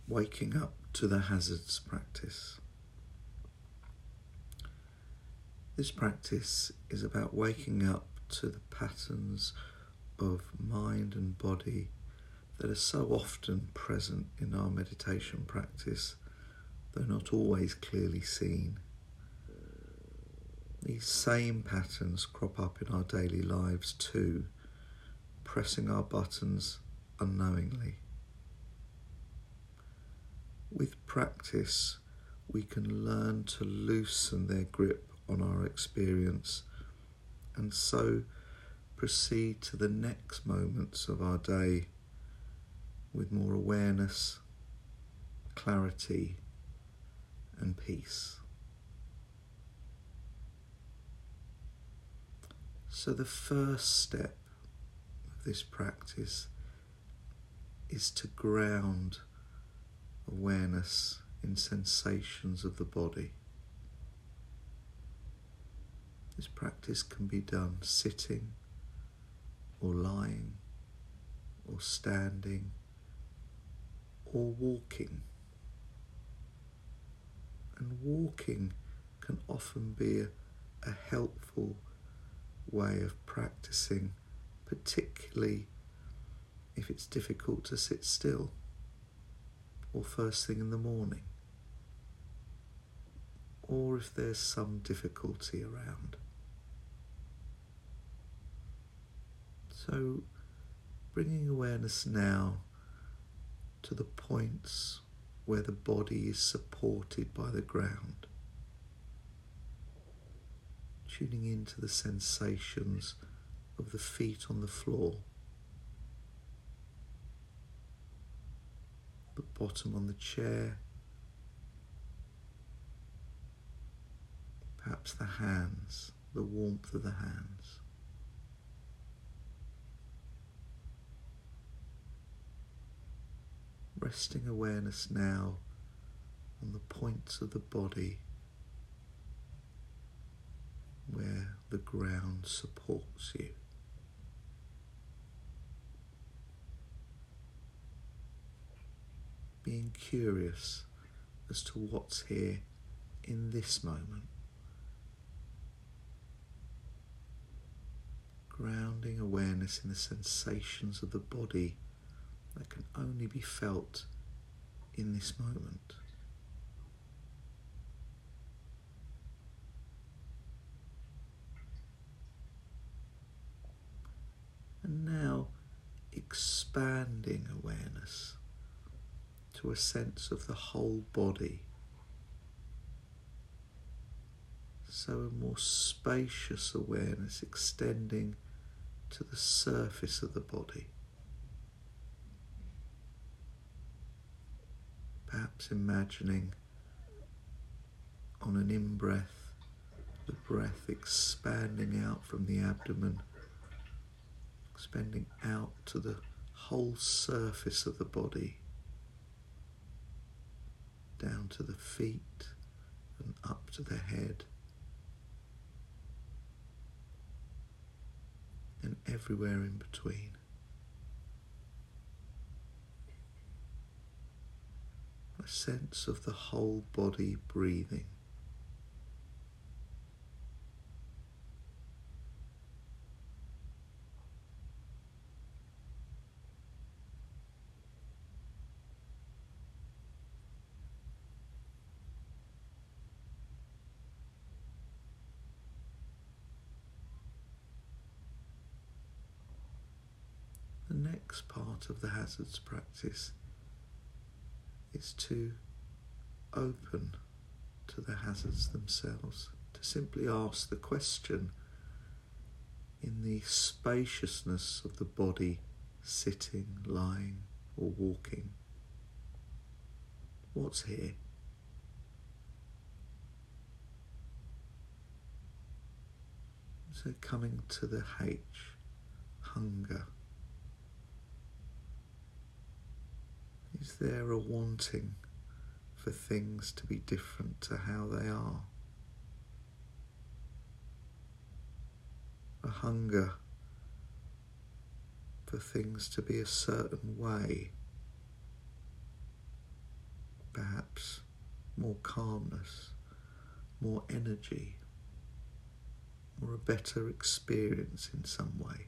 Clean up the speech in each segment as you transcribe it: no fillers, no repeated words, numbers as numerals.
waking up to the hazards practice. This practice is about waking up to the patterns of mind and body that are so often present in our meditation practice, though not always clearly seen. These same patterns crop up in our daily lives too, pressing our buttons unknowingly. With practice, we can learn to loosen their grip on our experience and so proceed to the next moments of our day with more awareness, clarity, and peace. So the first step of this practice is to ground awareness in sensations of the body. This practice can be done sitting or lying or standing or walking. And walking can often be a helpful way of practicing, particularly if it's difficult to sit still or first thing in the morning, or if there's some difficulty around. So bringing awareness now to the points where the body is supported by the ground, tuning into the sensations of the feet on the floor, the bottom on the chair, perhaps the hands, the warmth of the hands. Resting awareness now on the points of the body where the ground supports you. Being curious as to what's here in this moment. Grounding awareness in the sensations of the body that can only be felt in this moment. And now expanding awareness to a sense of the whole body. So a more spacious awareness extending to the surface of the body. Perhaps imagining on an in-breath, the breath expanding out from the abdomen, expanding out to the whole surface of the body, down to the feet and up to the head, and everywhere in between. A sense of the whole body breathing. The next part of the hazards practice is to open to the hazards themselves, to simply ask the question in the spaciousness of the body, sitting, lying, or walking. What's here? So coming to the H, hunger. Is there a wanting for things to be different to how they are? A hunger for things to be a certain way? perhaps more calmness, more energy, or a better experience in some way.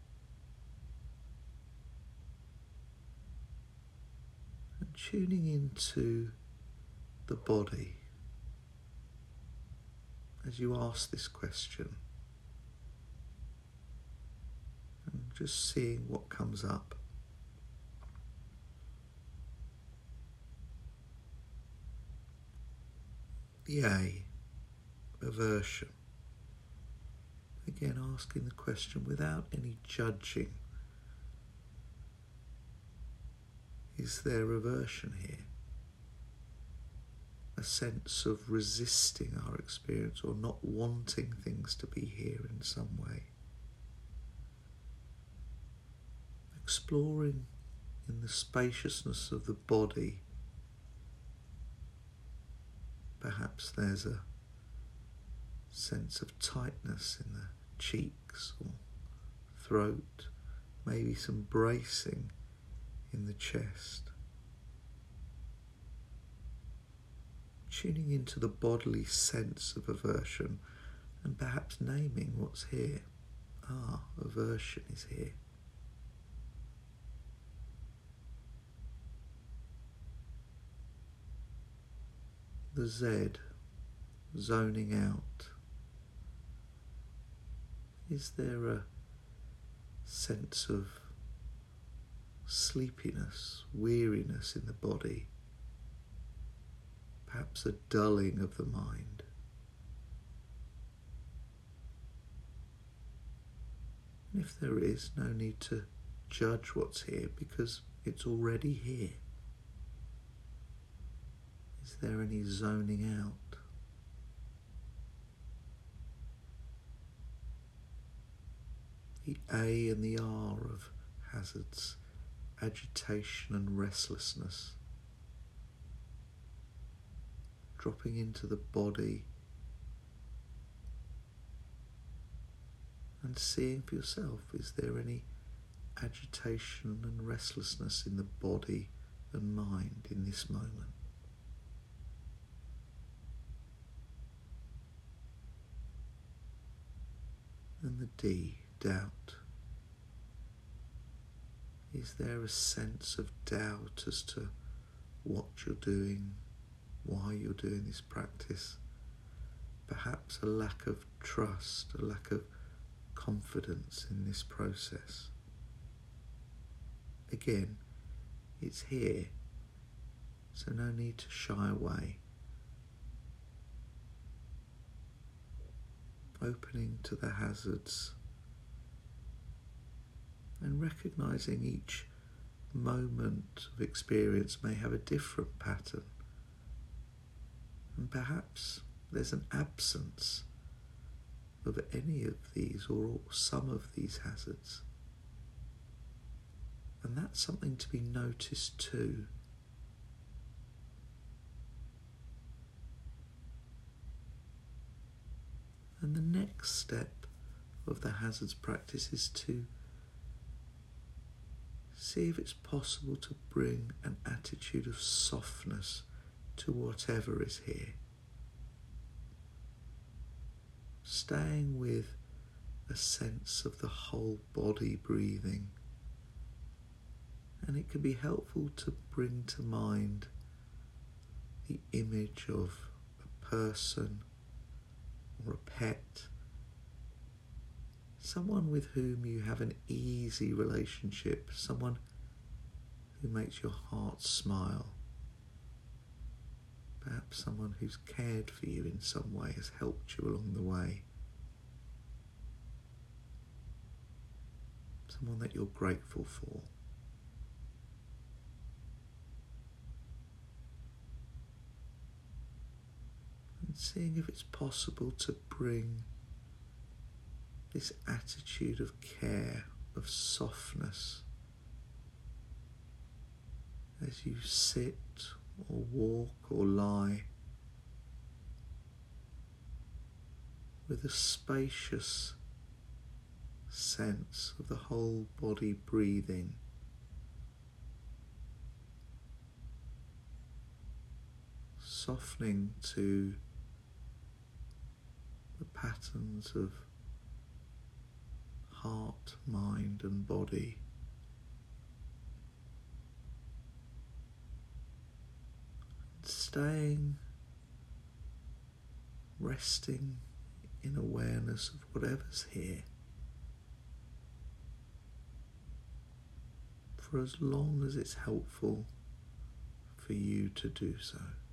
And tuning into the body as you ask this question, and just seeing what comes up. The A, aversion. Again, asking the question without any judging. Is there aversion here? A sense of resisting our experience or not wanting things to be here in some way. Exploring in the spaciousness of the body. Perhaps there's a sense of tightness in the cheeks or throat, maybe some bracing in the chest. Tuning into the bodily sense of aversion and perhaps naming what's here. Aversion is here. The Z, zoning out. Is there a sense of sleepiness, weariness in the body? Perhaps a dulling of the mind. And if there is, no need to judge what's here because it's already here. Is there any zoning out? The A and the R of hazards, agitation and restlessness. Dropping into the body and seeing for yourself, is there any agitation and restlessness in the body and mind in this moment? And the D, doubt. Is there a sense of doubt as to what you're doing, why you're doing this practice? Perhaps a lack of trust, a lack of confidence in this process. Again, it's here, so no need to shy away. Opening to the hazards and recognizing each moment of experience may have a different pattern, and perhaps there's an absence of any of these or some of these hazards, and that's something to be noticed too. And the next step of the hazards practice is to see if it's possible to bring an attitude of softness to whatever is here. Staying with a sense of the whole body breathing. And it can be helpful to bring to mind the image of a person or a pet, someone with whom you have an easy relationship, someone who makes your heart smile, perhaps someone who's cared for you in some way, has helped you along the way, someone that you're grateful for. And seeing if it's possible to bring this attitude of care, of softness, as you sit or walk or lie, with a spacious sense of the whole body breathing. softening to the patterns of heart, mind and body. Staying, resting in awareness of whatever's here for as long as it's helpful for you to do so.